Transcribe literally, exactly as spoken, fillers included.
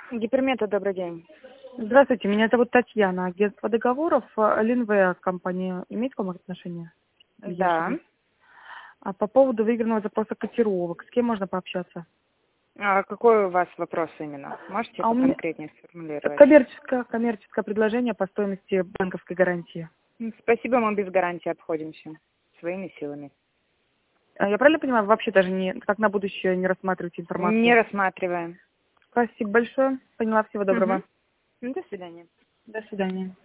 Гипермета, добрый день. Здравствуйте, меня зовут Татьяна, агентство договоров, э, ЛНВ компания. Имеет к вам отношение? Или я Да. ошиблась? А по поводу выигранного запроса котировок, с кем можно пообщаться? А какой у вас вопрос именно? Можете А у меня поконкретнее сформулировать? коммерческое, коммерческое предложение по стоимости банковской гарантии. М, Спасибо, мы без гарантии обходимся. Своими силами. А Я правильно понимаю, вы вообще даже не, как на будущее не рассматриваете Не информацию? рассматриваем. Спасибо большое. Поняла, всего доброго. Угу. До свидания. До свидания.